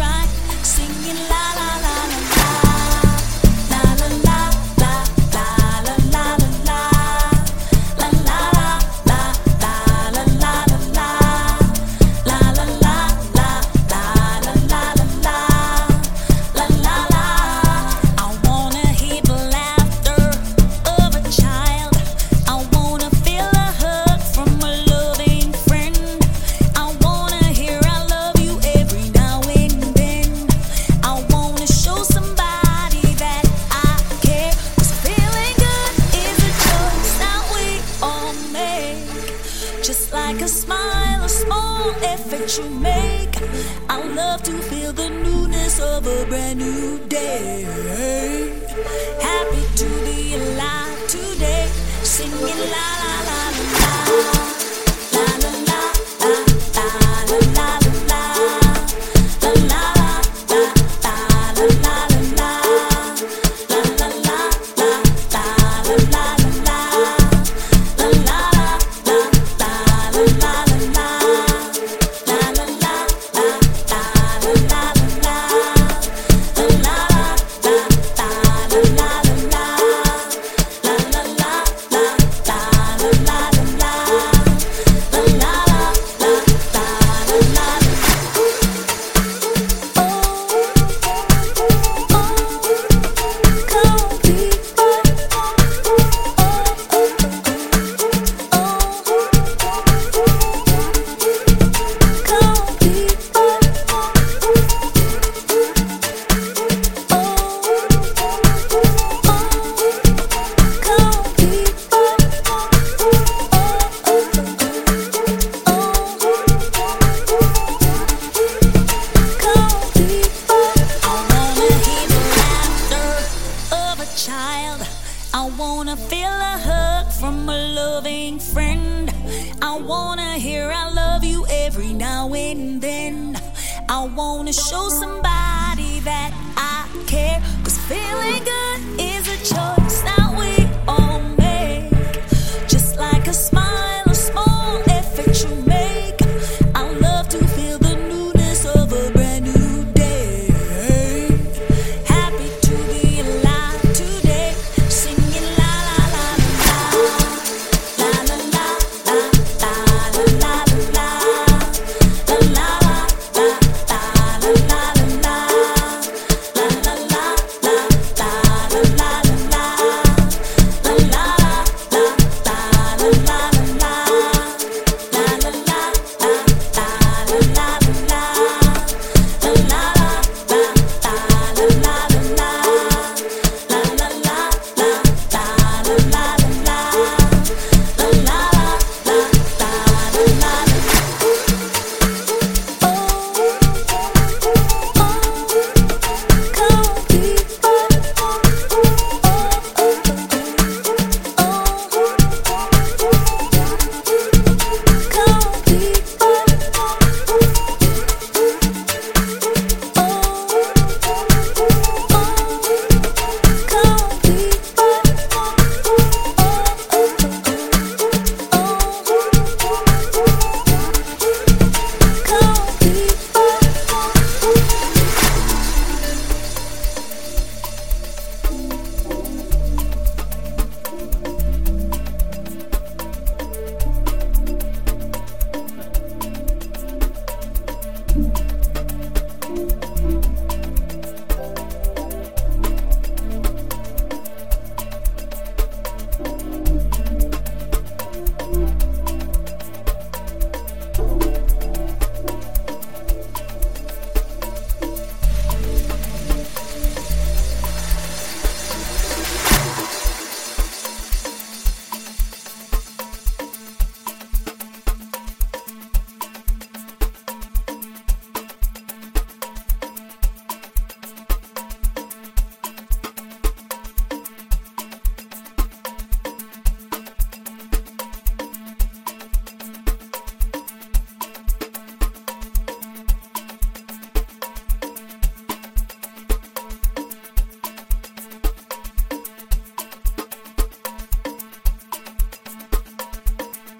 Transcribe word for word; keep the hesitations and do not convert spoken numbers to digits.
right, singing la la la la la. La la la la la la la la la. La la la la la la la la. La la la la la la la la la. La la la. I wanna hear the laughter of a child. I wanna feel a hug from a loving friend. I wanna hear I love you every now and then. I wanna show somebody that I care. 'Cause feeling good is a choice that we all make. Just like a smile, a small effort you make. I love to feel the newness of a brand new day. Happy to be alive today, singing la la la la la. La la la la la la la la la. La la la la la la la la. La la la la la la la la la. La la la la la la la la la. La la la la la la la la la. La la la la la la la la. La la la la la la la la la. La la la la la la la. Child, I wanna feel a hug from a loving friend. I wanna hear I love you every now and then. I wanna show somebody that I care. 'Cause feeling good is